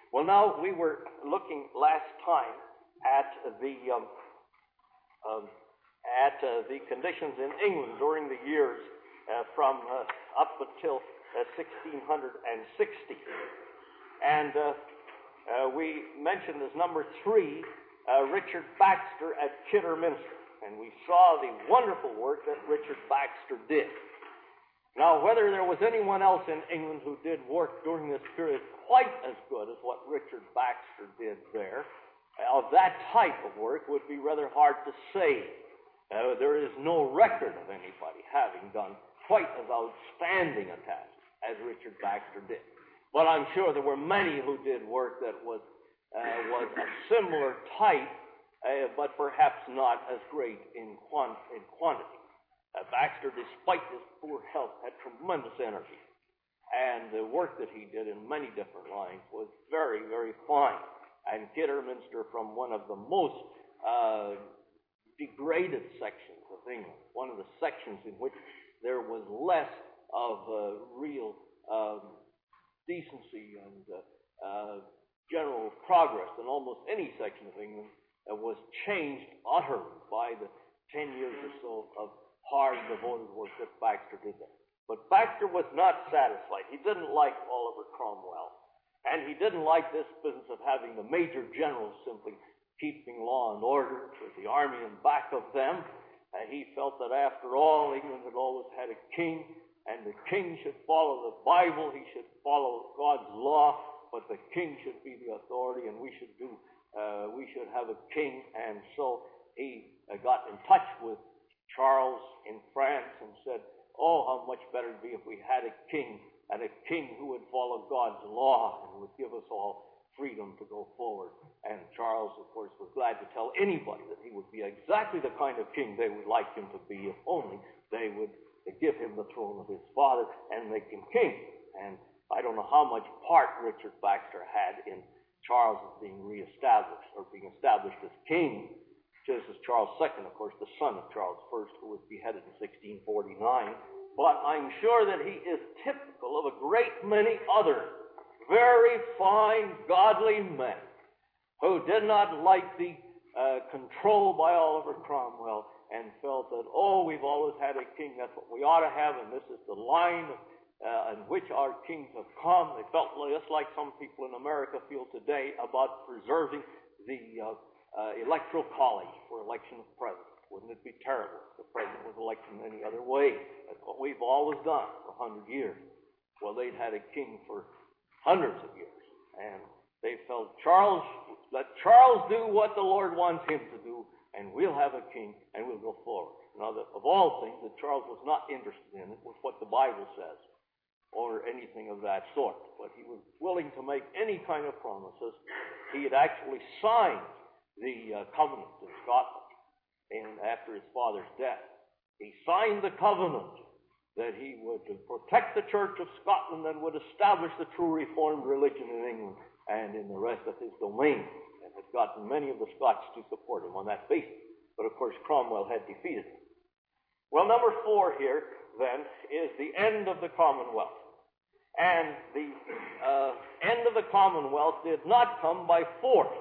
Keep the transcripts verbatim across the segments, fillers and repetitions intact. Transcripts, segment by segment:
Well, now, we were looking last time at the um, um, at uh, the conditions in England during the years uh, from uh, up until uh, sixteen sixty. And uh, uh, we mentioned as number three, uh, Richard Baxter at Kidderminster. And we saw the wonderful work that Richard Baxter did. Now, whether there was anyone else in England who did work during this period quite as good as what Richard Baxter did there, of that type of work would be rather hard to say. Uh, there is no record of anybody having done quite as outstanding a task as Richard Baxter did. But I'm sure there were many who did work that was, uh, was a similar type, uh, but perhaps not as great in, quant- in quantity. Uh, Baxter, despite his poor health, had tremendous energy. And the work that he did in many different lines was very, very fine. And Kidderminster, from one of the most uh, degraded sections of England, one of the sections in which there was less of uh, real um, decency and uh, uh, general progress than almost any section of England, uh, was changed utterly by the ten years or so of hard, devoted work that Baxter did there. But Baxter was not satisfied. He didn't like Oliver Cromwell. And he didn't like this business of having the major generals simply keeping law and order with the army in back of them. And he felt that after all, England had always had a king, and the king should follow the Bible, he should follow God's law, but the king should be the authority, and we should do, uh, we should have a king. And so he uh, got in touch with Charles in France and said, oh, how much better it would be if we had a king, and a king who would follow God's law and would give us all freedom to go forward. And Charles, of course, was glad to tell anybody that he would be exactly the kind of king they would like him to be, if only they would give him the throne of his father and make him king. And I don't know how much part Richard Baxter had in Charles being reestablished or being established as king. This is Charles the Second, of course, the son of Charles the First, who was beheaded in sixteen forty-nine. But I'm sure that he is typical of a great many other very fine, godly men who did not like the uh, control by Oliver Cromwell and felt that, oh, we've always had a king, that's what we ought to have, and this is the line uh, in which our kings have come. They felt just like some people in America feel today about preserving the uh, Uh, electoral college for election of president. Wouldn't it be terrible if the president was elected in any other way? That's what we've always done for a hundred years. Well, they'd had a king for hundreds of years, and they felt, Charles, let Charles do what the Lord wants him to do, and we'll have a king, and we'll go forward. Now, that of all things that Charles was not interested in was what the Bible says, or anything of that sort. But he was willing to make any kind of promises. He had actually signed the uh, covenant in Scotland, and after his father's death, he signed the covenant that he would protect the Church of Scotland and would establish the true Reformed religion in England and in the rest of his domain, and had gotten many of the Scots to support him on that basis. But of course, Cromwell had defeated him. Well, number four here, then, is the end of the Commonwealth. And the uh, end of the Commonwealth did not come by force.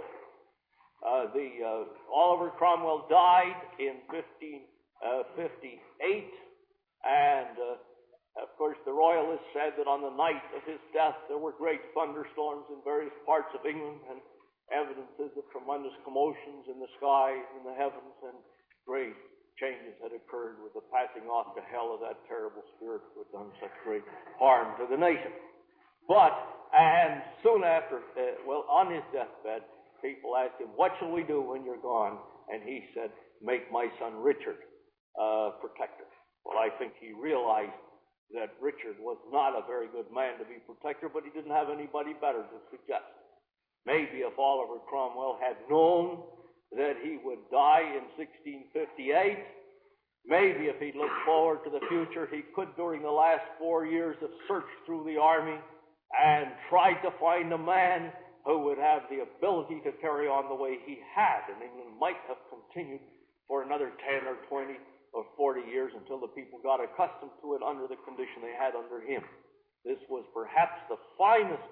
Uh, the uh, Oliver Cromwell died in fifteen fifty-eight, and uh, of course the Royalists said that on the night of his death there were great thunderstorms in various parts of England, and evidences of tremendous commotions in the sky, in the heavens, and great changes had occurred with the passing off to hell of that terrible spirit who had done such great harm to the nation. But, and soon after, uh, well, on his deathbed, people asked him, what shall we do when you're gone? And he said, make my son Richard uh, protector. Well, I think he realized that Richard was not a very good man to be protector, but he didn't have anybody better to suggest. Maybe if Oliver Cromwell had known that he would die in sixteen fifty-eight, maybe if he looked forward to the future, he could, during the last four years, have searched through the army and tried to find a man who would have the ability to carry on the way he had, and England might have continued for another ten or twenty or forty years until the people got accustomed to it under the condition they had under him. This was perhaps the finest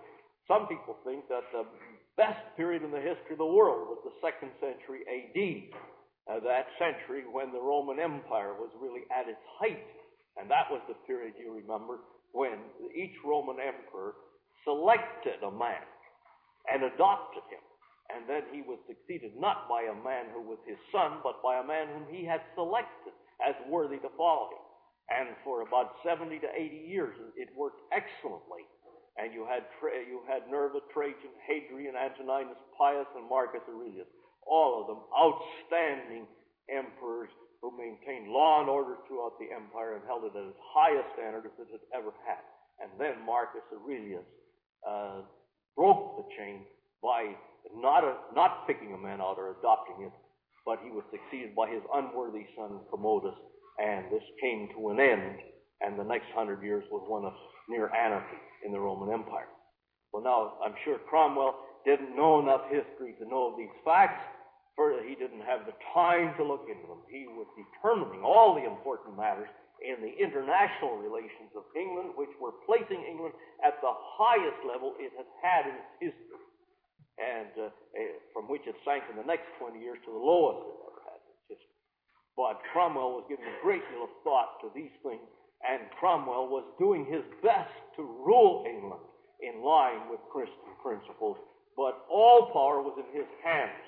some people think that the best period in the history of the world was the second century A D, uh, that century when the Roman Empire was really at its height. And that was the period, you remember, when each Roman emperor selected a man and adopted him. And then he was succeeded not by a man who was his son, but by a man whom he had selected as worthy to follow him. And for about seventy to eighty years, it worked excellently. And you had you had Nerva, Trajan, Hadrian, Antoninus Pius, and Marcus Aurelius. All of them outstanding emperors who maintained law and order throughout the empire and held it at its highest standard as it had ever had. And then Marcus Aurelius uh, broke the chain by not a, not picking a man out or adopting him, but he was succeeded by his unworthy son Commodus, and this came to an end, and the next hundred years was one of near anarchy in the Roman Empire. Well, now, I'm sure Cromwell didn't know enough history to know of these facts. Further, he didn't have the time to look into them. He was determining all the important matters in the international relations of England, which were placing England at the highest level it had had in its history, and uh, from which it sank in the next twenty years to the lowest it ever had in its history. But Cromwell was giving a great deal of thought to these things, and Cromwell was doing his best to rule England in line with Christian principles, but all power was in his hands.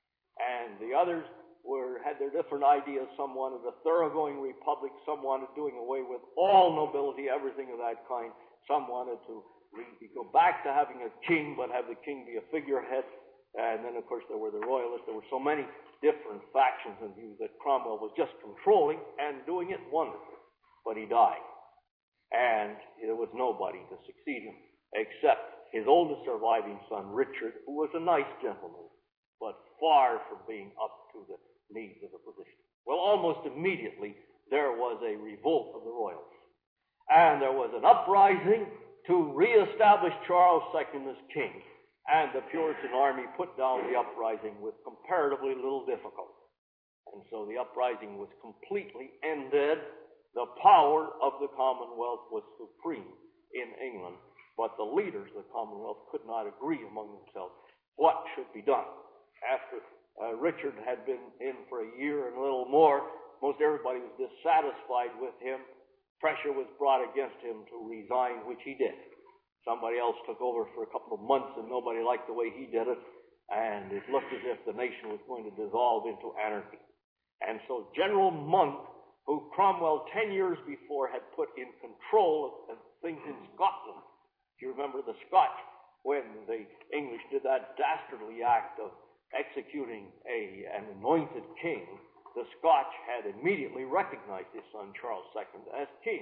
And the others were had their different ideas. Some wanted a thoroughgoing republic. Some wanted doing away with all nobility, everything of that kind. Some wanted to re- go back to having a king, but have the king be a figurehead. And then, of course, there were the royalists. There were so many different factions and views that Cromwell was just controlling and doing it wonderfully. But he died. And there was nobody to succeed him except his oldest surviving son, Richard, who was a nice gentleman, but far from being up to the needs of the position. Well, almost immediately, there was a revolt of the royalists. And there was an uprising to reestablish Charles the Second as king. And the Puritan army put down the uprising with comparatively little difficulty. And so the uprising was completely ended. The power of the Commonwealth was supreme in England. But the leaders of the Commonwealth could not agree among themselves what should be done. After uh, Richard had been in for a year and a little more, most everybody was dissatisfied with him. Pressure was brought against him to resign, which he did. Somebody else took over for a couple of months, and nobody liked the way he did it, and it looked as if the nation was going to dissolve into anarchy. And so General Monk, who Cromwell ten years before had put in control of things in Scotland, if you remember the Scotch, when the English did that dastardly act of executing a, an anointed king, the Scotch had immediately recognized his son Charles the Second as king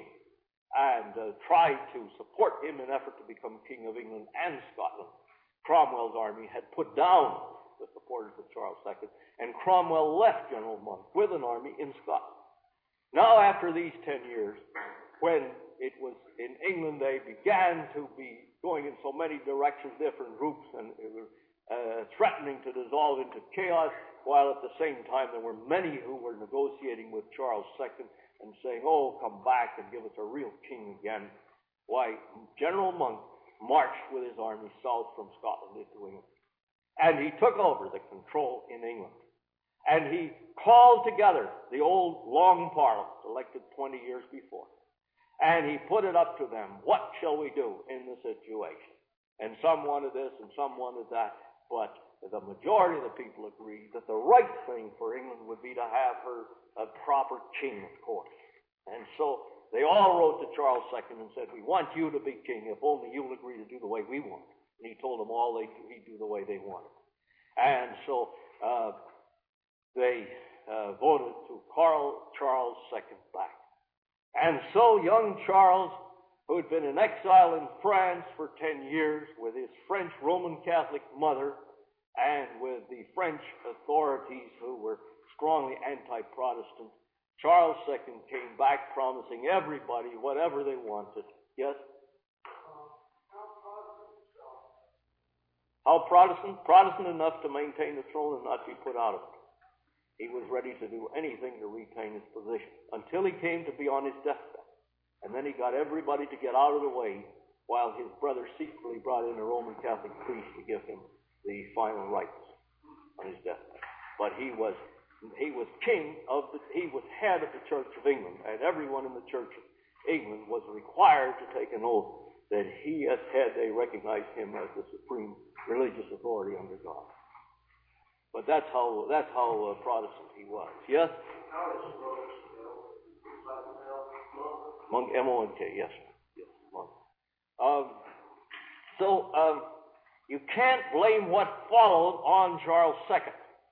and uh, tried to support him in an effort to become king of England and Scotland. Cromwell's army had put down the supporters of Charles the Second, and Cromwell left General Monk with an army in Scotland. Now, after these ten years, when it was in England they began to be going in so many directions, different groups, and it was Uh, threatening to dissolve into chaos, while at the same time there were many who were negotiating with Charles the Second and saying, oh, come back and give us a real king again. Why, General Monk marched with his army south from Scotland into England. And he took over the control in England. And he called together the old Long Parliament, elected twenty years before. And he put it up to them, what shall we do in this situation? And some wanted this and some wanted that. But the majority of the people agreed that the right thing for England would be to have her a proper king, of course. And so they all wrote to Charles the Second and said, we want you to be king if only you'll agree to do the way we want. And he told them all they'd he'd do the way they wanted. And so uh, they uh, voted to call Charles the Second back. And so young Charles, who had been in exile in France for ten years with his French Roman Catholic mother and with the French authorities who were strongly anti-Protestant, Charles the Second came back promising everybody whatever they wanted. Yes? How Protestant? Protestant enough to maintain the throne and not be put out of it. He was ready to do anything to retain his position until he came to be on his deathbed. And then he got everybody to get out of the way while his brother secretly brought in a Roman Catholic priest to give him the final rites on his deathbed. But he was he was king of the he was head of the Church of England, and everyone in the Church of England was required to take an oath that he, as head, they recognized him as the supreme religious authority under God. But that's how that's how uh, Protestant he was. Yes. Monk, M O N K, yes, yes, monk. Um, so um, you can't blame what followed on Charles the Second.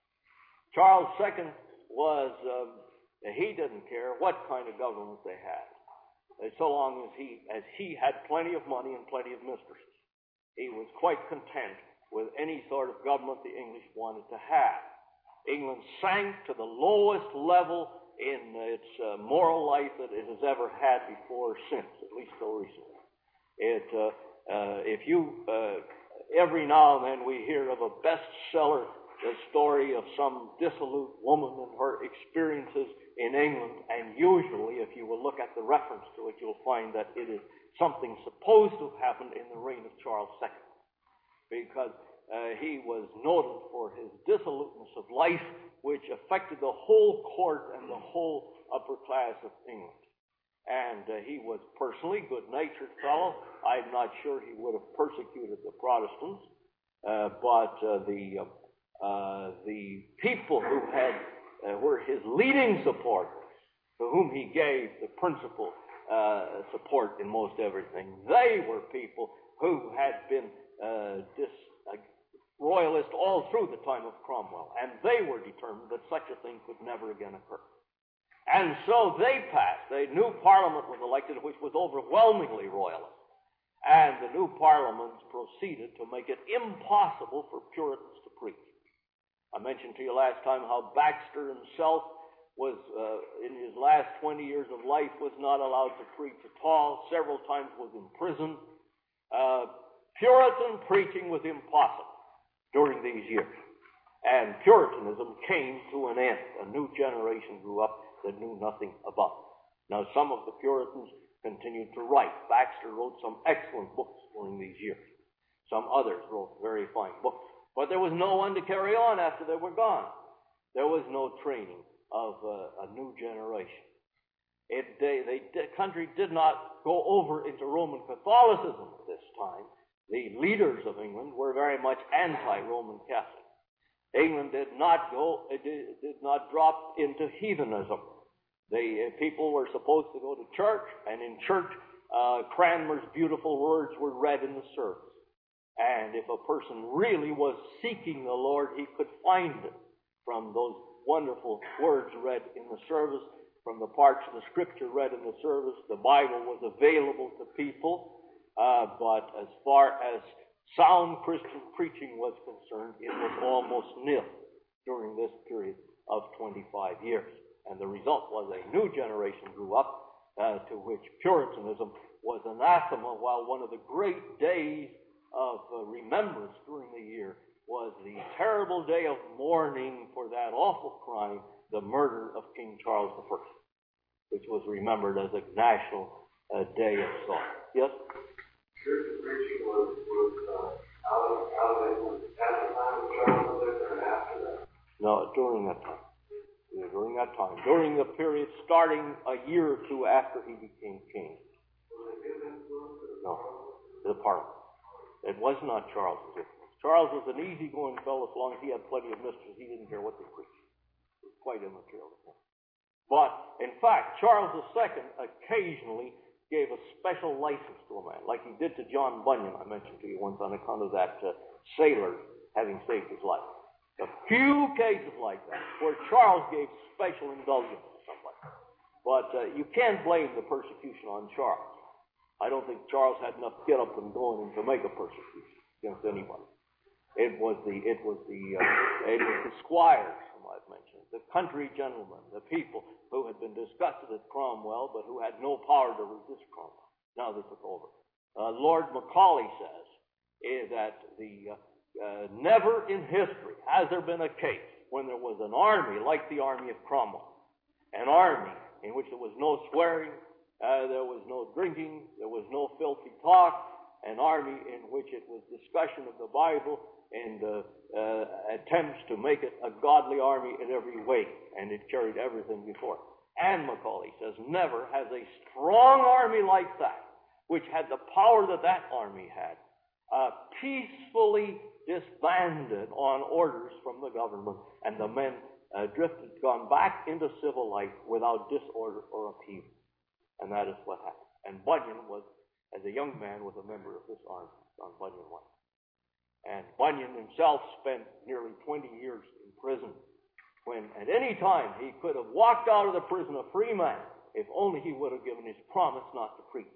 Charles the Second was, um, he didn't care what kind of government they had, uh, so long as he, as he had plenty of money and plenty of mistresses. He was quite content with any sort of government the English wanted to have. England sank to the lowest level in its uh, moral life that it has ever had before or since, at least till recently. It, uh, uh, if you, uh, every now and then we hear of a bestseller, the story of some dissolute woman and her experiences in England, and usually, if you will look at the reference to it, you'll find that it is something supposed to have happened in the reign of Charles the Second, because uh, he was noted for his dissoluteness of life, which affected the whole court and the whole upper class of England. And uh, he was personally good-natured fellow. I'm not sure he would have persecuted the Protestants, uh, but uh, the uh, the people who had uh, were his leading supporters, to whom he gave the principal uh, support in most everything, they were people who had been uh, dis. Uh, royalist all through the time of Cromwell, and they were determined that such a thing could never again occur. And so they passed. A new parliament was elected, which was overwhelmingly royalist, and the new parliament proceeded to make it impossible for Puritans to preach. I mentioned to you last time how Baxter himself was, uh, in his last twenty years of life, was not allowed to preach at all, several times was imprisoned. Uh, Puritan preaching was impossible during these years. And Puritanism came to an end. A new generation grew up that knew nothing about it. Now, some of the Puritans continued to write. Baxter wrote some excellent books during these years. Some others wrote very fine books. But there was no one to carry on after they were gone. There was no training of uh, a new generation. It, they, they, the country did not go over into Roman Catholicism at this time. The leaders of England were very much anti-Roman Catholic. England did not go, it did, did not drop into heathenism. The uh, people were supposed to go to church, and in church, uh, Cranmer's beautiful words were read in the service. And if a person really was seeking the Lord, he could find it from those wonderful words read in the service, from the parts of the Scripture read in the service. The Bible was available to people. Uh, but as far as sound Christian preaching was concerned, it was almost nil during this period of twenty-five years. And the result was a new generation grew up uh, to which Puritanism was anathema, while one of the great days of uh, remembrance during the year was the terrible day of mourning for that awful crime, the murder of King Charles the First, which was remembered as a national uh, day of sorrow. Yes? Church preaching was, was uh, out of, out of England at the time of Charles the Second and after that? No, during that time. Yeah, during that time. During the period starting a year or two after he became king. Was it his influence? No, the Parliament. It was not Charles's influence. Charles was an easygoing fellow as long as he had plenty of mistresses. He didn't care what they preached. It was quite immaterial to him. But, in fact, Charles the Second occasionally gave a special license to a man, like he did to John Bunyan, I mentioned to you once, on account of that uh, sailor having saved his life. A few cases like that, where Charles gave special indulgence to somebody. But uh, you can't blame the persecution on Charles. I don't think Charles had enough get up and going to make a persecution against anybody. It was the it was the uh, it was the squires, whom I've mentioned, the country gentlemen, the people who had been disgusted at Cromwell, but who had no power to resist Cromwell. Now they took over. Uh, Lord Macaulay says is that the uh, uh, never in history has there been a case when there was an army like the army of Cromwell, an army in which there was no swearing, uh, there was no drinking, there was no filthy talk, an army in which it was discussion of the Bible and uh, uh, attempts to make it a godly army in every way, and it carried everything before it. And Macaulay says, never has a strong army like that, which had the power that that army had, uh, peacefully disbanded on orders from the government, and the men uh, drifted, gone back into civil life without disorder or upheaval. And that is what happened. And Bunyan was, as a young man, was a member of this army. John Bunyan was. And Bunyan himself spent nearly twenty years in prison, when at any time he could have walked out of the prison a free man, if only he would have given his promise not to preach.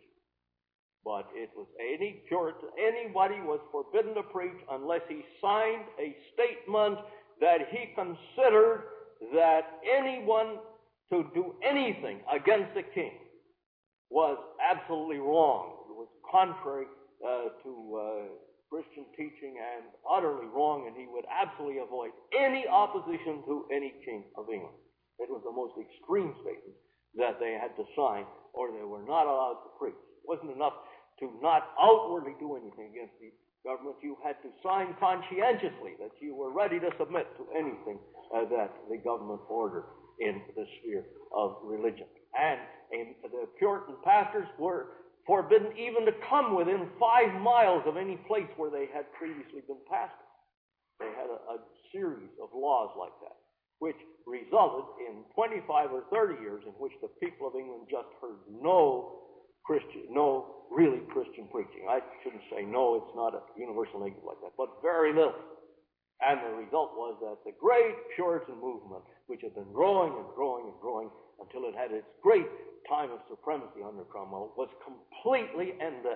But it was any Puritan, anybody was forbidden to preach unless he signed a statement that he considered that anyone to do anything against the king was absolutely wrong. It was contrary uh, to uh, Christian teaching and utterly wrong, and he would absolutely avoid any opposition to any king of England. It was the most extreme statement that they had to sign, or they were not allowed to preach. It wasn't enough to not outwardly do anything against the government. You had to sign conscientiously that you were ready to submit to anything uh, that the government ordered in the sphere of religion. And uh, the Puritan pastors were forbidden even to come within five miles of any place where they had previously been pastors. They had a, a series of laws like that, which resulted in twenty-five or thirty years in which the people of England just heard no Christian, no really Christian preaching. I shouldn't say no, it's not a universal negative like that, but very little. And the result was that the great Puritan movement, which had been growing and growing and growing until it had its great time of supremacy under Cromwell, was completely ended.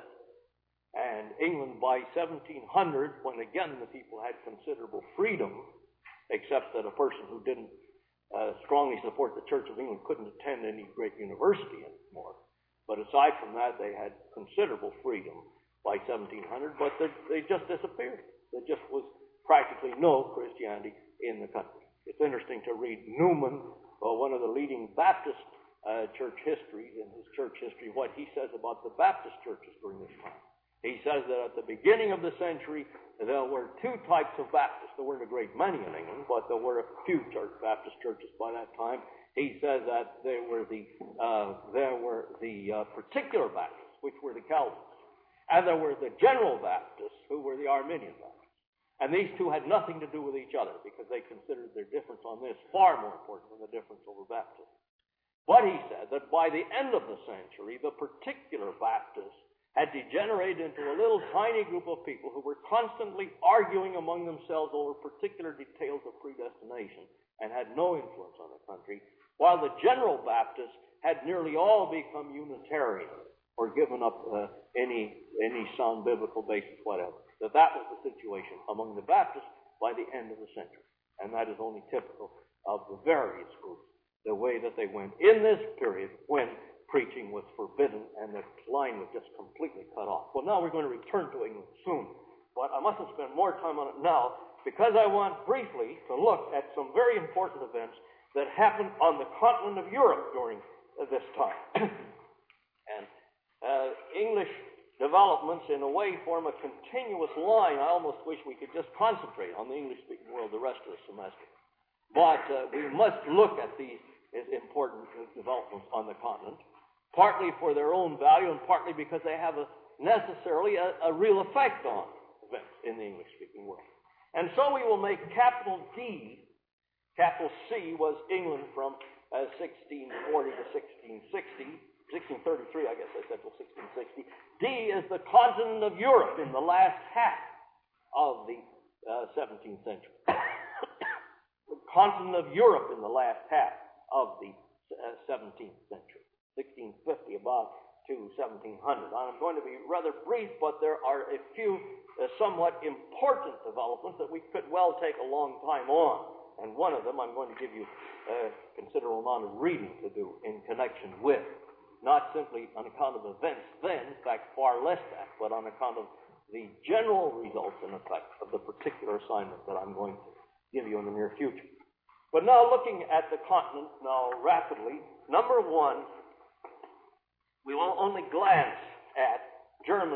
And England by seventeen hundred, when again the people had considerable freedom, except that a person who didn't uh, strongly support the Church of England couldn't attend any great university anymore. But aside from that, they had considerable freedom by seventeen hundred, but they, they just disappeared. There just was practically no Christianity in the country. It's interesting to read Newman, uh, one of the leading Baptist uh, church histories, in his church history, what he says about the Baptist churches during this time. He says that at the beginning of the century, there were two types of Baptists. There weren't a great many in England, but there were a few church Baptist churches by that time. He says that there were the uh, there were the uh, particular Baptists, which were the Calvinists, and there were the general Baptists, who were the Arminian Baptists. And these two had nothing to do with each other, because they considered their difference on this far more important than the difference over baptism. But he said that by the end of the century, the particular Baptists had degenerated into a little tiny group of people who were constantly arguing among themselves over particular details of predestination and had no influence on the country, while the general Baptists had nearly all become Unitarian or given up uh, any any sound biblical basis whatever. That that was the situation among the Baptists by the end of the century. And that is only typical of the various groups, the way that they went in this period when preaching was forbidden and the line was just completely cut off. Well, now we're going to return to England soon, but I mustn't spend more time on it now because I want briefly to look at some very important events that happened on the continent of Europe during uh, this time. and uh, English developments in a way form a continuous line. I almost wish we could just concentrate on the English-speaking world the rest of the semester. But uh, we must look at these important developments on the continent, partly for their own value and partly because they have a, necessarily a, a real effect on events in the English-speaking world. And so we will make capital D, capital C was England from uh, sixteen forty to sixteen sixty, sixteen thirty-three, I guess I said, till sixteen sixty. D is the continent of Europe in the last half of the uh, seventeenth century. The continent of Europe in the last half of the uh, seventeenth century, sixteen fifty about to seventeen hundred. I'm going to be rather brief, but there are a few uh, somewhat important developments that we could well take a long time on. And one of them I'm going to give you a considerable amount of reading to do in connection with. Not simply on account of events then, in fact, far less that, but on account of the general results and effects of the particular assignment that I'm going to give you in the near future. But now looking at the continent now rapidly, number one, we will only glance at Germany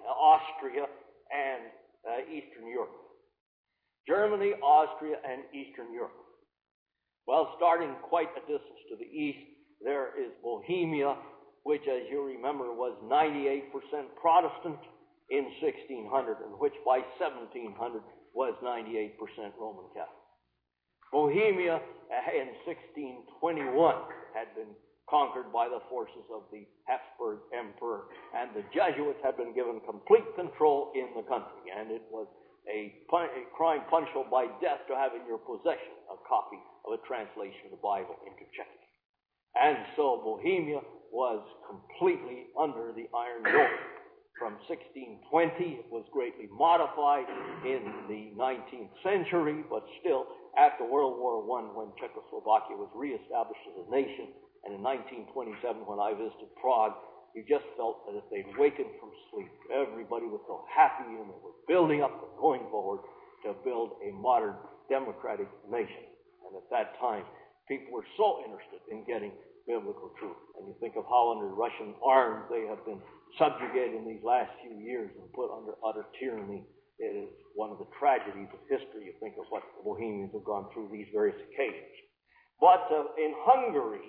Austria, and uh, Eastern Europe. Germany, Austria, and Eastern Europe. Well, starting quite a distance to the east, there is Bohemia, which, as you remember, was ninety-eight percent Protestant in sixteen hundred, and which by seventeen hundred was ninety-eight percent Roman Catholic. Bohemia in sixteen twenty-one had been conquered by the forces of the Habsburg Emperor, and the Jesuits had been given complete control in the country, and it was a, pun- a crime punishable by death to have in your possession a copy of a translation of the Bible into Czech. And so Bohemia was completely under the iron yoke. From sixteen twenty, it was greatly modified in the nineteenth century, but still, after World War One, when Czechoslovakia was reestablished as a nation, and in nineteen twenty-seven, when I visited Prague, you just felt that if they'd wakened from sleep, everybody was so happy and they were building up and going forward to build a modern democratic nation. And at that time, people were so interested in getting biblical truth. And you think of how under Russian arms they have been subjugated in these last few years and put under utter tyranny. It is one of the tragedies of history. You think of what the Bohemians have gone through these various occasions. But uh, in Hungary,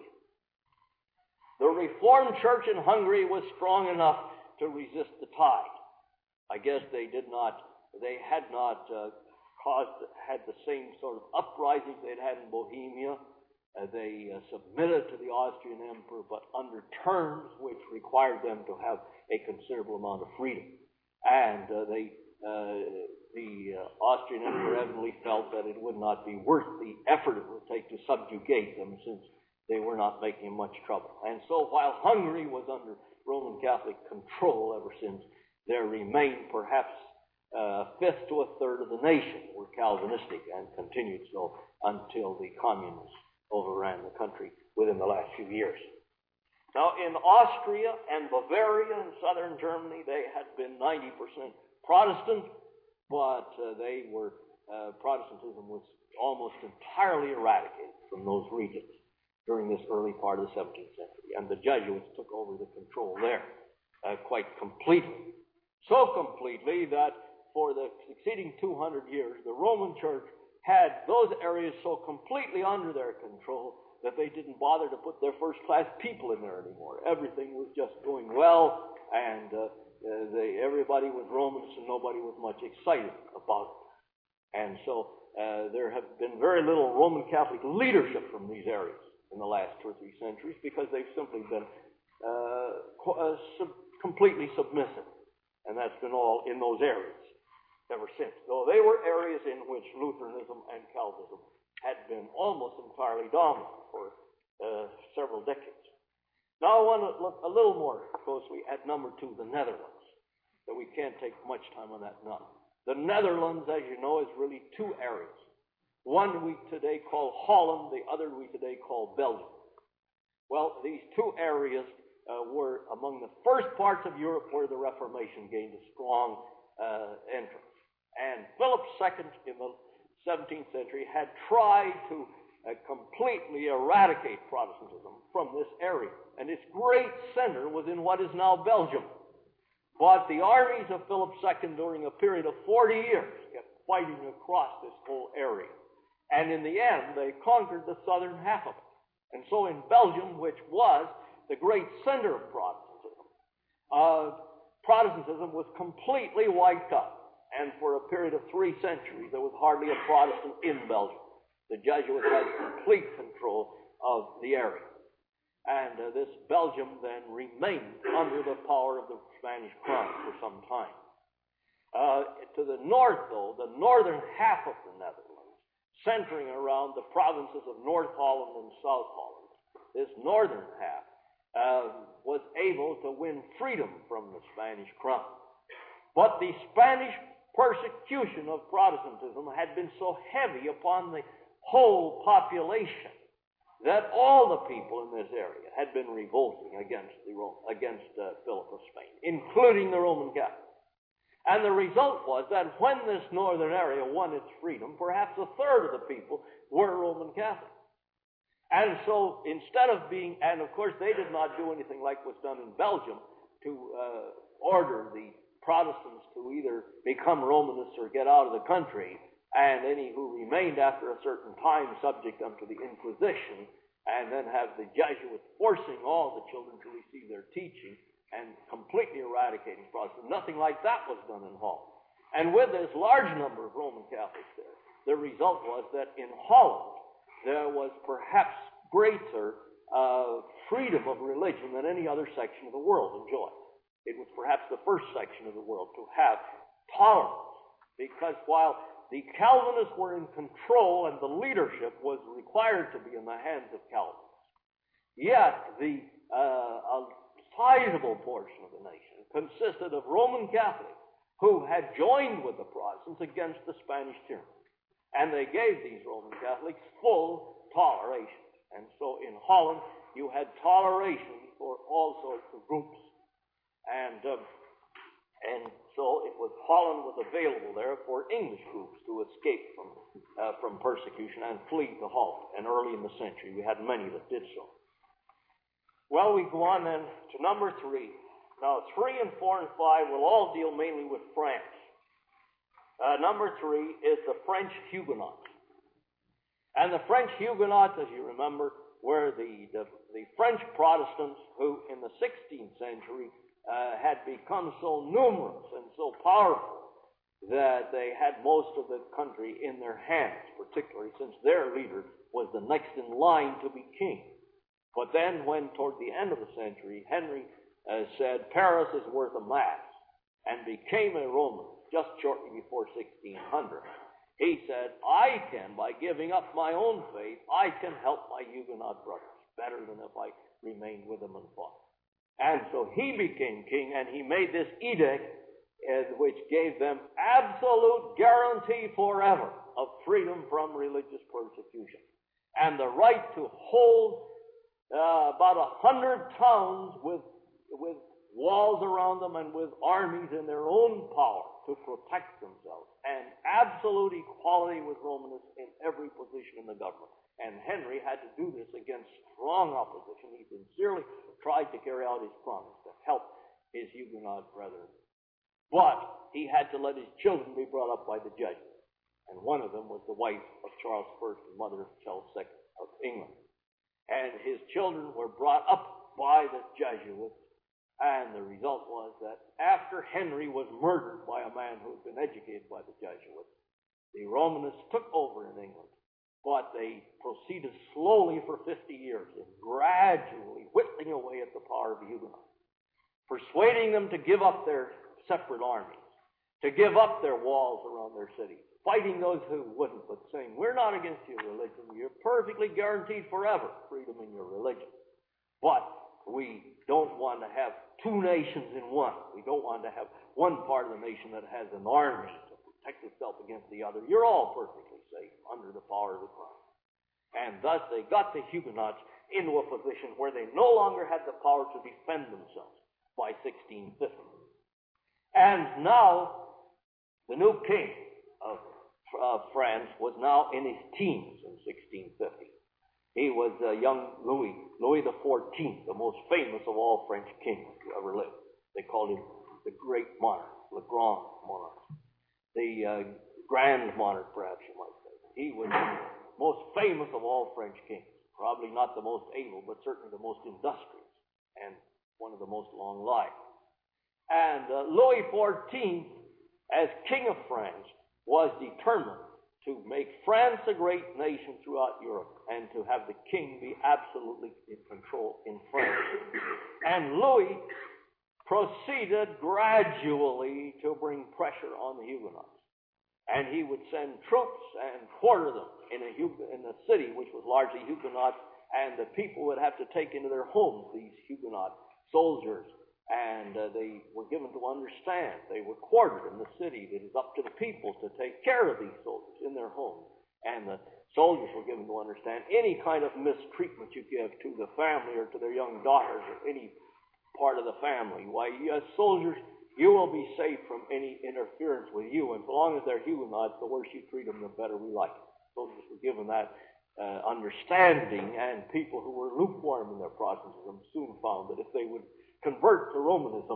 the Reformed Church in Hungary was strong enough to resist the tide. I guess they did not, they had not uh, caused, had the same sort of uprisings they'd had in Bohemia. Uh, they uh, submitted to the Austrian Emperor, but under terms which required them to have a considerable amount of freedom. And uh, they, uh, the uh, Austrian Emperor evidently felt that it would not be worth the effort it would take to subjugate them, since they were not making much trouble. And so while Hungary was under Roman Catholic control ever since, there remained perhaps a fifth to a third of the nation were Calvinistic, and continued so until the communists overran the country within the last few years. Now, in Austria and Bavaria and southern Germany, they had been ninety percent Protestant, but uh, they were, uh, Protestantism was almost entirely eradicated from those regions during this early part of the seventeenth century. And the Jesuits took over the control there uh, quite completely. So completely that for the succeeding two hundred years, the Roman Church had those areas so completely under their control that they didn't bother to put their first-class people in there anymore. Everything was just going well, and uh, uh, they, everybody was Romans, and nobody was much excited about it. And so uh, there have been very little Roman Catholic leadership from these areas in the last two or three centuries, because they've simply been uh, co- uh, sub- completely submissive. And that's been all in those areas ever since. Though they were areas in which Lutheranism and Calvinism had been almost entirely dominant for uh, several decades. Now I want to look a little more closely at number two, the Netherlands. That we can't take much time on that now. The Netherlands, as you know, is really two areas. One we today call Holland, the other we today call Belgium. Well, these two areas uh, were among the first parts of Europe where the Reformation gained a strong uh, entrance. And Philip the Second in the seventeenth century had tried to uh, completely eradicate Protestantism from this area. And its great center was in what is now Belgium. But the armies of Philip the Second during a period of forty years kept fighting across this whole area. And in the end, they conquered the southern half of it. And so in Belgium, which was the great center of Protestantism, uh, Protestantism was completely wiped out. And for a period of three centuries, there was hardly a Protestant in Belgium. The Jesuits had complete control of the area. And uh, this Belgium then remained under the power of the Spanish crown for some time. Uh, to the north, though, the northern half of the Netherlands, centering around the provinces of North Holland and South Holland, this northern half uh, was able to win freedom from the Spanish crown. But the Spanish persecution of Protestantism had been so heavy upon the whole population that all the people in this area had been revolting against the Rome, against uh, Philip of Spain, including the Roman Catholics. And the result was that when this northern area won its freedom, perhaps a third of the people were Roman Catholics. And so instead of being, and of course they did not do anything like was done in Belgium to uh, order the Protestants to either become Romanists or get out of the country, and any who remained after a certain time subject unto the Inquisition, and then have the Jesuits forcing all the children to receive their teaching and completely eradicating Protestants. Nothing like that was done in Holland. And with this large number of Roman Catholics there, the result was that in Holland there was perhaps greater uh, freedom of religion than any other section of the world enjoyed. It was perhaps the first section of the world to have tolerance, because while the Calvinists were in control and the leadership was required to be in the hands of Calvinists, yet the uh, a sizable portion of the nation consisted of Roman Catholics who had joined with the Protestants against the Spanish tyranny. And they gave these Roman Catholics full toleration. And so in Holland, you had toleration for all sorts of groups. And um, and so it was Holland was available there for English groups to escape from uh, from persecution and flee to Holland. And early in the century, we had many that did so. Well, we go on then to number three. Now, three and four and five will all deal mainly with France. Uh, number three is the French Huguenots. And the French Huguenots, as you remember, were the, the, the French Protestants who in the sixteenth century uh, had become so numerous and so powerful that they had most of the country in their hands, particularly since their leader was the next in line to be king. But then when, toward the end of the century, Henry uh, said Paris is worth a mass and became a Roman just shortly before sixteen hundred, he said, I can, by giving up my own faith, I can help my Huguenot brothers better than if I remained with them and fought. And so he became king, and he made this edict uh, which gave them absolute guarantee forever of freedom from religious persecution and the right to hold uh, about a hundred towns with, with walls around them and with armies in their own power to protect themselves, and absolute equality with Romanists in every position in the government. And Henry had to do this against strong opposition. He sincerely tried to carry out his promise to help his Huguenot brethren. But he had to let his children be brought up by the Jesuits. And one of them was the wife of Charles the First and mother of Charles the Second of England. And his children were brought up by the Jesuits. And the result was that after Henry was murdered by a man who had been educated by the Jesuits, the Romanists took over in England. But they proceeded slowly for fifty years in gradually whittling away at the power of the Huguenots, persuading them to give up their separate armies, to give up their walls around their cities, fighting those who wouldn't, but saying, we're not against your religion. You're perfectly guaranteed forever freedom in your religion. But we don't want to have two nations in one. We don't want to have one part of the nation that has an army to protect itself against the other. You're all perfectly safe under the power of the crown. And thus they got the Huguenots into a position where they no longer had the power to defend themselves by sixteen fifty. And now the new king of uh, France was now in his teens in sixteen fifty. He was uh, young Louis, Louis the fourteenth, the most famous of all French kings who ever lived. They called him the great monarch, le grand monarch, the uh, grand monarch, perhaps you might say. He was the most famous of all French kings, probably not the most able, but certainly the most industrious and one of the most long-lived. And uh, Louis the fourteenth, as king of France, was determined to make France a great nation throughout Europe and to have the king be absolutely in control in France. And Louis proceeded gradually to bring pressure on the Huguenots. And he would send troops and quarter them in a, in a city which was largely Huguenot, and the people would have to take into their homes these Huguenot soldiers. And uh, they were given to understand, they were quartered in the city. It is up to the people to take care of these soldiers in their homes. And the soldiers were given to understand any kind of mistreatment you give to the family or to their young daughters or any part of the family, why, as soldiers, you will be safe from any interference with you. And so long as they're Huguenots, the worse you treat them, the better we like it. Soldiers were given that uh, understanding, and people who were lukewarm in their Protestantism soon found that if they would convert to Romanism,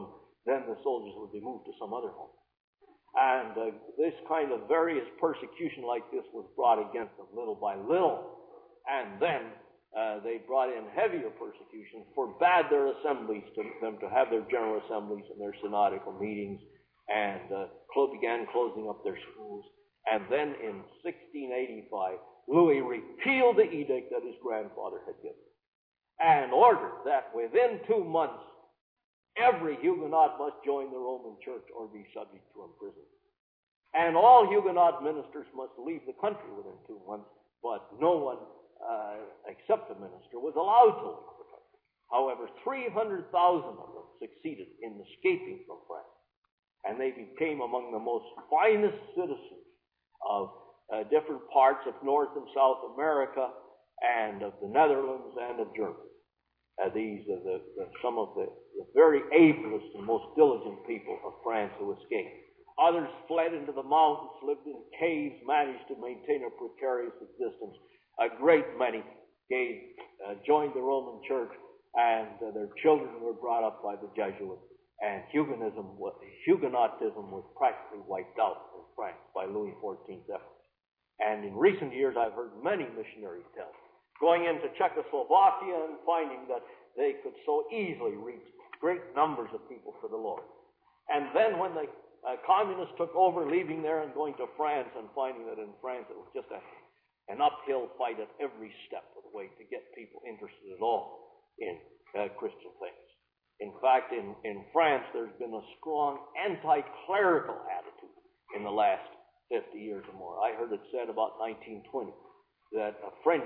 then the soldiers would be moved to some other home. And uh, this kind of various persecution like this was brought against them little by little. And then uh, they brought in heavier persecution, forbade their assemblies to them to have their general assemblies and their synodical meetings, and uh, clo- began closing up their schools. And then in sixteen eighty-five, Louis repealed the edict that his grandfather had given and ordered that within two months, every Huguenot must join the Roman Church or be subject to imprisonment. And all Huguenot ministers must leave the country within two months, but no one, uh, except the minister, was allowed to leave the country. However, three hundred thousand of them succeeded in escaping from France, and they became among the most finest citizens of uh, different parts of North and South America, and of the Netherlands and of Germany. Uh, these are the, the, some of the, the very ablest and most diligent people of France who escaped. Others fled into the mountains, lived in caves, managed to maintain a precarious existence. A great many gave, uh, joined the Roman Church, and uh, their children were brought up by the Jesuits. And Huguenism, Huguenotism was practically wiped out in France by Louis the fourteenth's efforts. And in recent years, I've heard many missionaries tell going into Czechoslovakia and finding that they could so easily reach great numbers of people for the Lord. And then when the uh, communists took over, leaving there and going to France and finding that in France it was just a, an uphill fight at every step of the way to get people interested at all in uh, Christian things. In fact, in, in France, there's been a strong anti-clerical attitude in the last fifty years or more. I heard it said about nineteen twenty that a French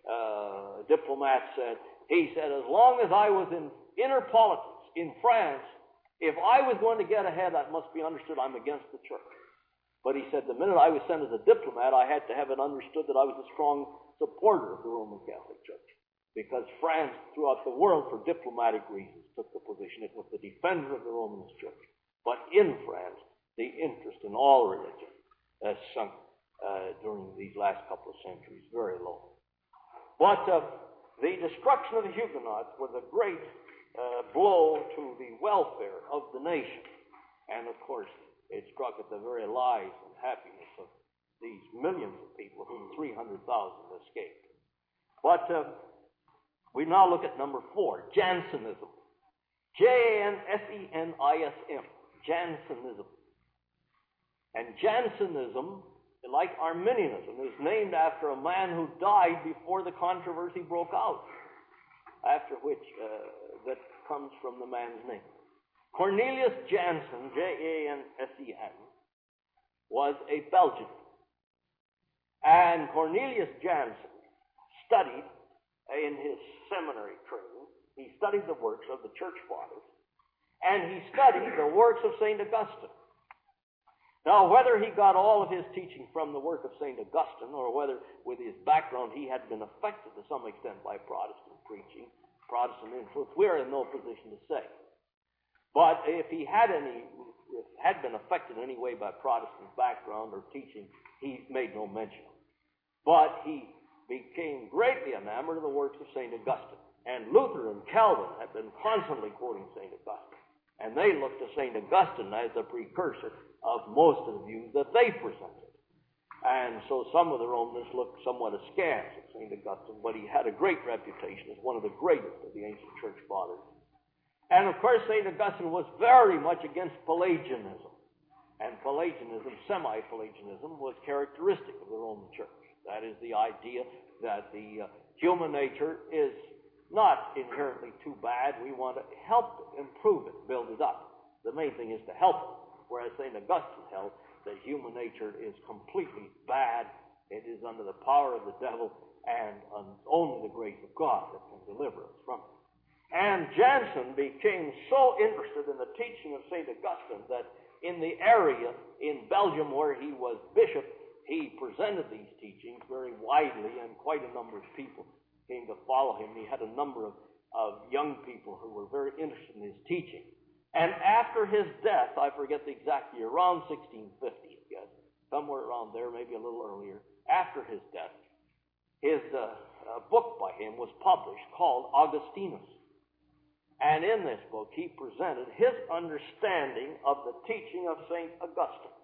Uh, diplomat said, he said, as long as I was in inner politics in France, if I was going to get ahead, that must be understood I'm against the church. But he said, the minute I was sent as a diplomat, I had to have it understood that I was a strong supporter of the Roman Catholic Church. Because France, throughout the world, for diplomatic reasons, took the position it was the defender of the Roman Church. But in France, the interest in all religion has sunk uh, during these last couple of centuries very low. But uh, the destruction of the Huguenots was a great uh, blow to the welfare of the nation. And, of course, it struck at the very lives and happiness of these millions of people, whom three hundred thousand escaped. But uh, we now look at number four, Jansenism. J A N S E N I S M, Jansenism. And Jansenism, like Arminianism, is named after a man who died before the controversy broke out, after which uh, that comes from the man's name. Cornelius Jansen, J A N S E N, was a Belgian. And Cornelius Jansen studied in his seminary training, he studied the works of the Church Fathers, and he studied the works of Saint Augustine. Now, whether he got all of his teaching from the work of Saint Augustine, or whether with his background he had been affected to some extent by Protestant preaching, Protestant influence, we're in no position to say. But if he had any, if had been affected in any way by Protestant background or teaching, he made no mention of it. But he became greatly enamored of the works of Saint Augustine. And Luther and Calvin had been constantly quoting Saint Augustine. And they looked to Saint Augustine as the precursor of most of the views that they presented. And so some of the Romanists looked somewhat askance at Saint Augustine, but he had a great reputation as one of the greatest of the ancient church fathers. And of course, Saint Augustine was very much against Pelagianism. And Pelagianism, semi-Pelagianism, was characteristic of the Roman Church. That is the idea that the uh, human nature is not inherently too bad. We want to help it, improve it, build it up. The main thing is to help it. Whereas Saint Augustine held that human nature is completely bad. It is under the power of the devil, and only the grace of God that can deliver us from it. And Jansen became so interested in the teaching of Saint Augustine that in the area in Belgium where he was bishop, he presented these teachings very widely, and quite a number of people came to follow him. He had a number of, of young people who were very interested in his teaching. And after his death, I forget the exact year, around sixteen fifty, I guess, somewhere around there, maybe a little earlier, after his death, his uh, uh, book by him was published called Augustinus. And in this book, he presented his understanding of the teaching of Saint Augustine.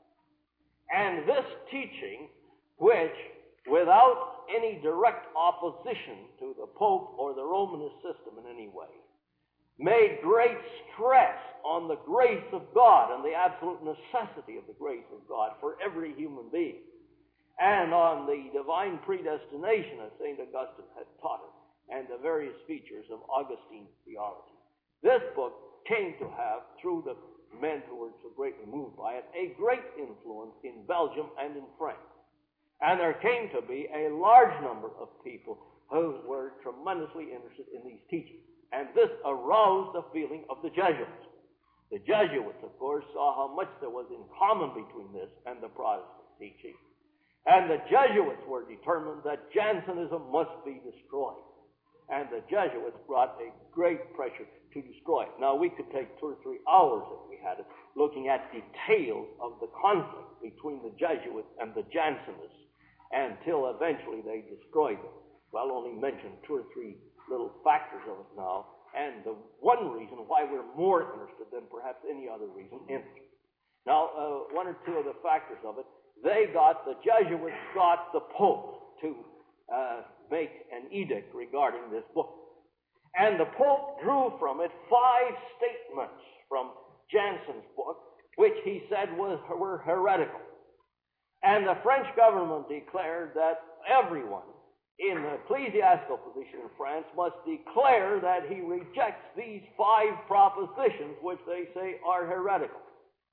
And this teaching, which, without any direct opposition to the Pope or the Romanist system in any way, made great stress on the grace of God and the absolute necessity of the grace of God for every human being, and on the divine predestination as Saint Augustine had taught it, and the various features of Augustine's theology. This book came to have, through the men who were so greatly moved by it, a great influence in Belgium and in France. And there came to be a large number of people who were tremendously interested in these teachings. And this aroused the feeling of the Jesuits. The Jesuits, of course, saw how much there was in common between this and the Protestant teaching. And the Jesuits were determined that Jansenism must be destroyed. And the Jesuits brought a great pressure to destroy it. Now, we could take two or three hours, if we had it, looking at details of the conflict between the Jesuits and the Jansenists, until eventually they destroyed them. I'll only mention two or three little factors of it now, and the one reason why we're more interested than perhaps any other reason in it. Now, uh, one or two of the factors of it, they got, the Jesuits got the Pope to uh, make an edict regarding this book. And the Pope drew from it five statements from Jansen's book, which he said was, were heretical. And the French government declared that everyone in the ecclesiastical position in France must declare that he rejects these five propositions which they say are heretical.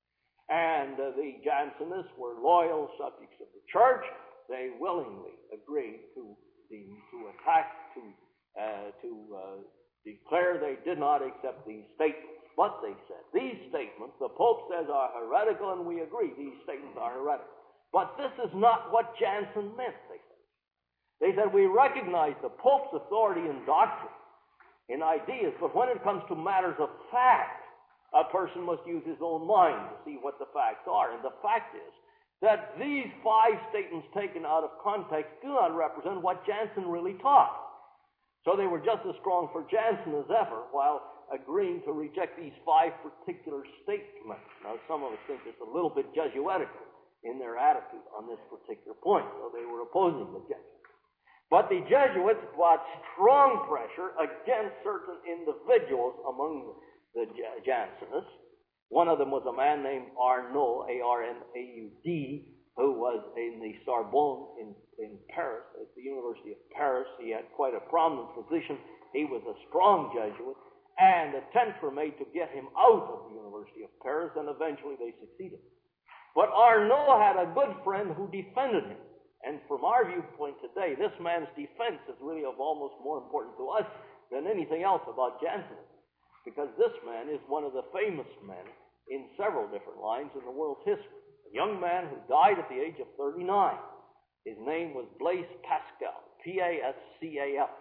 And uh, the Jansenists were loyal subjects of the church. They willingly agreed to the, to attack, to uh, to uh, declare they did not accept these statements. But they said, these statements, the Pope says, are heretical, and we agree these statements are heretical. But this is not what Jansen meant, they said. They said, we recognize the Pope's authority in doctrine, in ideas, but when it comes to matters of fact, a person must use his own mind to see what the facts are. And the fact is that these five statements taken out of context do not represent what Jansen really taught. So they were just as strong for Jansen as ever, while agreeing to reject these five particular statements. Now, some of us think it's a little bit Jesuitical in their attitude on this particular point, so they were opposing the Jesuits. But the Jesuits brought strong pressure against certain individuals among the Jansenists. One of them was a man named Arnaud, A R N A U D, who was in the Sorbonne in, in Paris, at the University of Paris. He had quite a prominent position. He was a strong Jesuit, and attempts were made to get him out of the University of Paris, and eventually they succeeded. But Arnaud had a good friend who defended him. And from our viewpoint today, this man's defense is really of almost more importance to us than anything else about Jansenism. Because this man is one of the famous men in several different lines in the world's history. A young man who died at the age of thirty-nine. His name was Blaise Pascal, P A S C A L.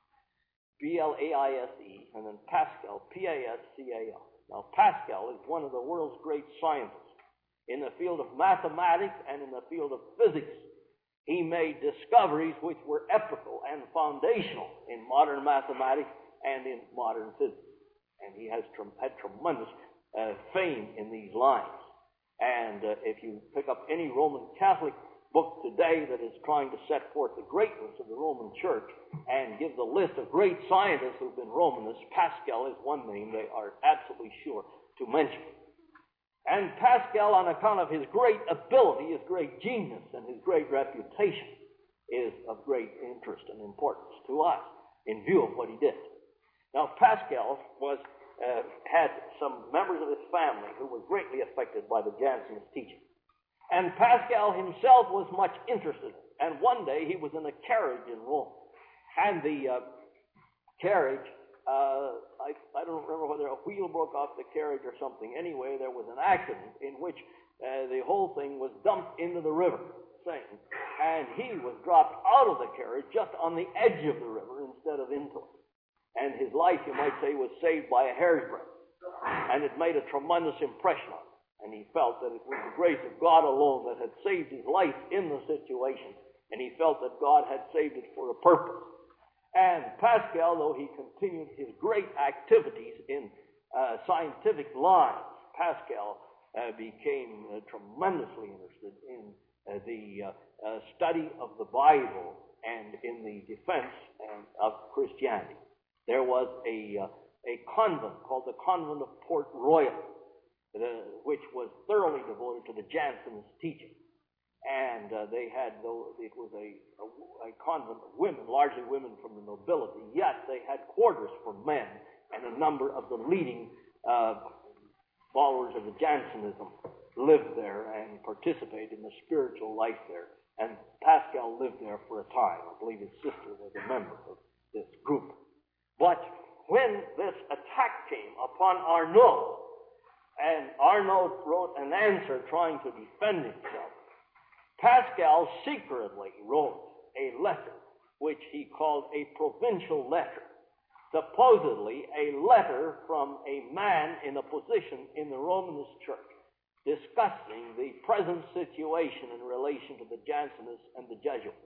B L A I S E, and then Pascal, P A S C A L. Now, Pascal is one of the world's great scientists in the field of mathematics and in the field of physics. He made discoveries which were epochal and foundational in modern mathematics and in modern physics. And he has tre- had tremendous uh, fame in these lines. And uh, if you pick up any Roman Catholic book today that is trying to set forth the greatness of the Roman Church and give the list of great scientists who've been Romanists, Pascal is one name they are absolutely sure to mention. And Pascal, on account of his great ability, his great genius, and his great reputation, is of great interest and importance to us in view of what he did. Now, Pascal was uh, had some members of his family who were greatly affected by the Jansenist teaching. And Pascal himself was much interested. And one day he was in a carriage in Rome. And the uh, carriage, uh, I, I don't remember whether a wheel broke off the carriage or something. Anyway, there was an accident in which uh, the whole thing was dumped into the river, Seine. And he was dropped out of the carriage just on the edge of the river instead of into it. And his life, you might say, was saved by a hair's breadth. And it made a tremendous impression on him. And he felt that it was the grace of God alone that had saved his life in the situation. And he felt that God had saved it for a purpose. And Pascal, though he continued his great activities in uh, scientific lines, Pascal uh, became uh, tremendously interested in uh, the uh, uh, study of the Bible and in the defense and, of Christianity. There was a, uh, a convent called the Convent of Port Royal, uh, which was thoroughly devoted to the Jansenist teaching. And uh, they had, though it was a, a, a convent of women, largely women from the nobility, yet they had quarters for men, and a number of the leading uh, followers of the Jansenism lived there and participated in the spiritual life there. And Pascal lived there for a time. I believe his sister was a member of this group. But when this attack came upon Arnaud, and Arnaud wrote an answer trying to defend himself, Pascal secretly wrote a letter, which he called a provincial letter, supposedly a letter from a man in a position in the Romanist Church, discussing the present situation in relation to the Jansenists and the Jesuits.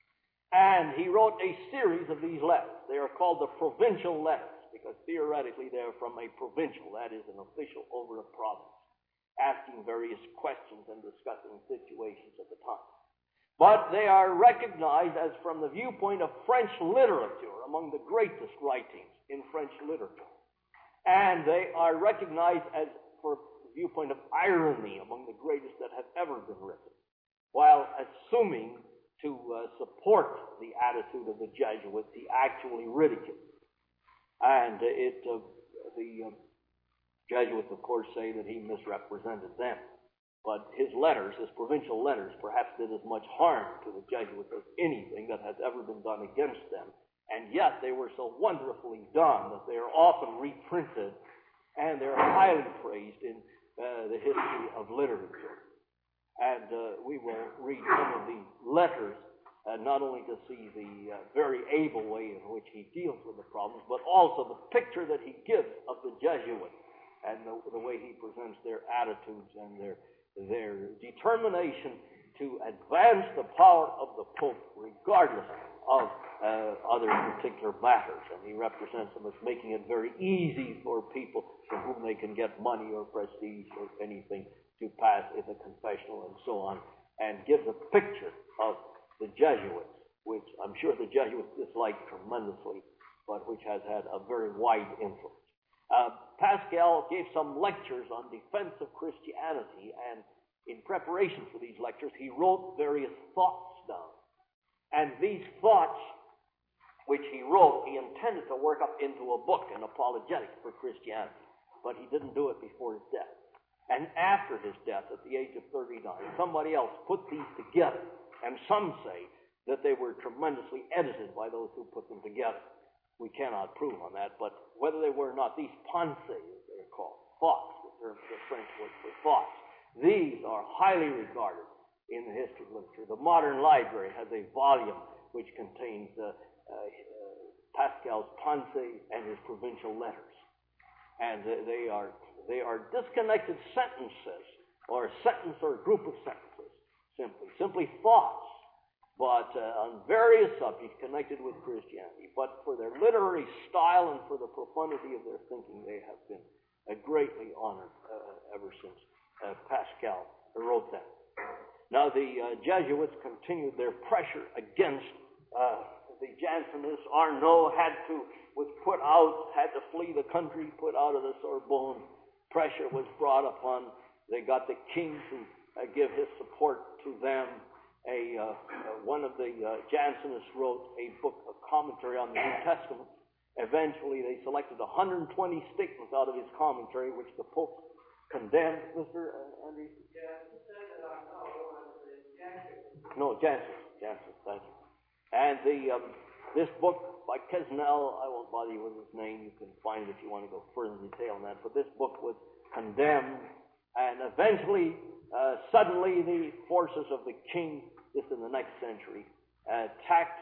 And he wrote a series of these letters. They are called the provincial letters, because theoretically they're from a provincial, that is, an official over a province, asking various questions and discussing situations at the time. But they are recognized as, from the viewpoint of French literature, among the greatest writings in French literature. And they are recognized as, for the viewpoint of irony, among the greatest that have ever been written, while assuming to uh, support the attitude of the Jesuits, he actually ridiculed. And it, uh, the uh, Jesuits, of course, say that he misrepresented them. But his letters, his provincial letters, perhaps did as much harm to the Jesuits as anything that has ever been done against them. And yet they were so wonderfully done that they are often reprinted, and they're highly praised in uh, the history of literature. And uh, we will read some of the letters, uh, not only to see the uh, very able way in which he deals with the problems, but also the picture that he gives of the Jesuits and the, the way he presents their attitudes and their, their determination to advance the power of the Pope regardless of uh, other particular matters. And he represents them as making it very easy for people from whom they can get money or prestige or anything to pass in the confessional and so on, and gives a picture of the Jesuits, which I'm sure the Jesuits dislike tremendously, but which has had a very wide influence. Uh, Pascal gave some lectures on defense of Christianity, and in preparation for these lectures, he wrote various thoughts down. And these thoughts, which he wrote, he intended to work up into a book, an apologetic for Christianity, but he didn't do it before his death. And after his death, at the age of thirty-nine, somebody else put these together. And some say that they were tremendously edited by those who put them together. We cannot prove on that, but whether they were or not, these pensées, as they're called, thoughts, the French word for thoughts, these are highly regarded in the history of literature. The Modern Library has a volume which contains uh, uh, uh, Pascal's pensées and his provincial letters. And uh, they are They are disconnected sentences, or a sentence or a group of sentences, simply. Simply thoughts, but uh, on various subjects connected with Christianity. But for their literary style and for the profundity of their thinking, they have been uh, greatly honored uh, ever since uh, Pascal wrote them. Now, the uh, Jesuits continued their pressure against uh, the Jansenists. Arnaud had to, was put out, had to flee the country, put out of the Sorbonne. Pressure was brought upon. They got the king to uh, give his support to them. A uh, uh, one of the uh, Jansenists wrote a book, a commentary on the New Testament. Eventually, they selected one hundred twenty statements out of his commentary, which the Pope condemned. Mister Uh, Andrews? Yeah, he said that I know was the Jansen. No, Jansen. Jansen, thank you. And the um, this book by Quesnel, I won't bother you with his name. You can find it if you want to go further in detail on that. But this book was condemned, and eventually, uh, suddenly, the forces of the king, this in the next century, attacked,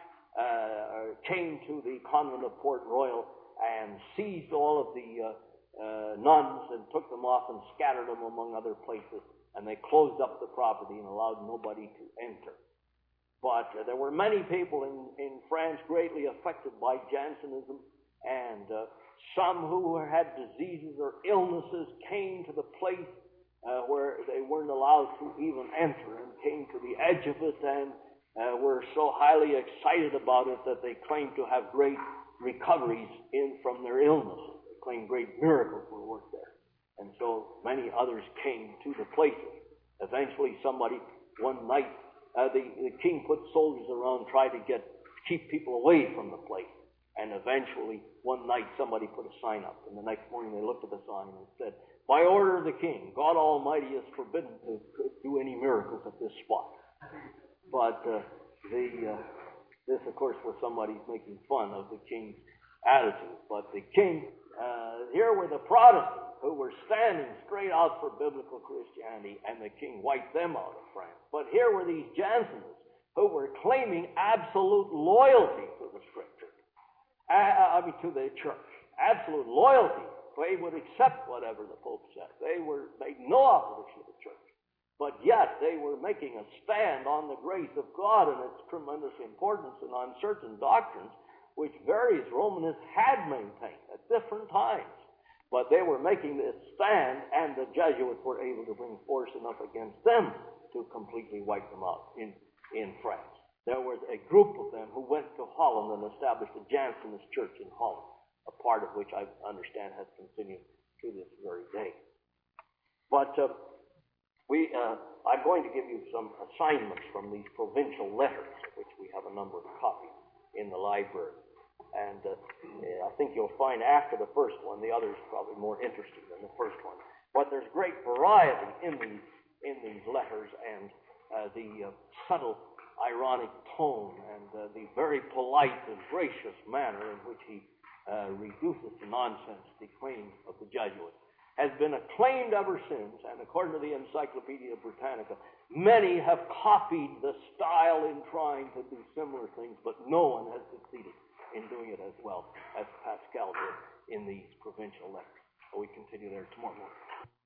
uh, came to the convent of Port Royal and seized all of the uh, uh, nuns and took them off and scattered them among other places. And they closed up the property and allowed nobody to enter. But uh, there were many people in, in France greatly affected by Jansenism, and uh, some who had diseases or illnesses came to the place uh, where they weren't allowed to even enter, and came to the edge of it, and uh, were so highly excited about it that they claimed to have great recoveries in from their illness. They claimed great miracles were worked there. And so many others came to the places. Eventually somebody, one night, uh, the, the king put soldiers around, tried to get keep people away from the place. And eventually, one night, somebody put a sign up. And the next morning they looked at the sign and it said, "By order of the king, God Almighty is forbidden to do any miracles at this spot." But uh, the uh, this, of course, was somebody making fun of the king's attitude. But the king, uh, here were the Protestants who were standing straight out for biblical Christianity, and the king wiped them out of France. But here were these Jansenists who were claiming absolute loyalty to the Scripture. I mean, to the church. Absolute loyalty. They would accept whatever the Pope said. They were made no opposition to the church. But yet, they were making a stand on the grace of God and its tremendous importance, and on certain doctrines which various Romanists had maintained at different times. But they were making this stand, and the Jesuits were able to bring force enough against them to completely wipe them out in, in France. There was a group of them who went to Holland and established a Jansenist church in Holland, a part of which I understand has continued to this very day. But uh, we, uh, I'm going to give you some assignments from these provincial letters, of which we have a number of copies in the library. And uh, I think you'll find after the first one, the others probably more interesting than the first one. But there's great variety in these, in these letters, and uh, the uh, subtle ironic tone and uh, the very polite and gracious manner in which he uh, reduces to nonsense the claims of the Jesuits has been acclaimed ever since, and according to the Encyclopedia Britannica, many have copied the style in trying to do similar things, but no one has succeeded in doing it as well as Pascal did in these provincial letters. So we continue there tomorrow morning.